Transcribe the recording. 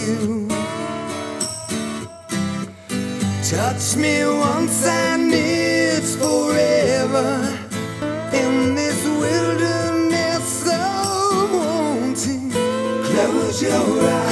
you. Touch me once and it's forever in this wilderness of wanting. Close your eyes.